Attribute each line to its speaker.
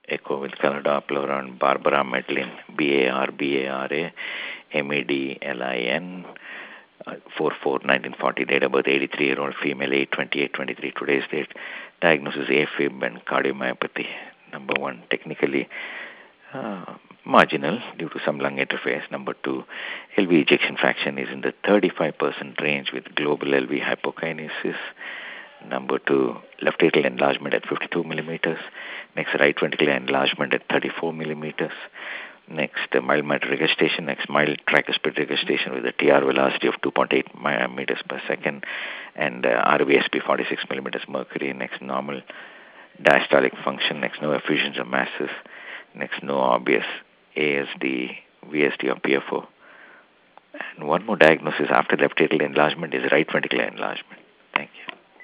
Speaker 1: echo with color Doppler on Barbara Medlin, Barbara Medlin, 4/4/1940, date of birth 83-year-old female, age 28-23, today's date, diagnosis AFib and cardiomyopathy. Number one, technically marginal due to some lung interface. Number two, LV ejection fraction is in the 35% range with global LV hypokinesis. Number two, left atrial enlargement at 52 millimeters. Next, right ventricular enlargement at 34 millimeters. Next, mild mitral regurgitation. Next, mild tricuspid regurgitation with a TR velocity of 2.8 meters per second. And RVSP 46 millimeters mercury. Next, normal diastolic function. Next, no effusions of masses. Next, no obvious ASD, VSD or PFO. And one more diagnosis after left atrial enlargement is right ventricular enlargement. Thank you.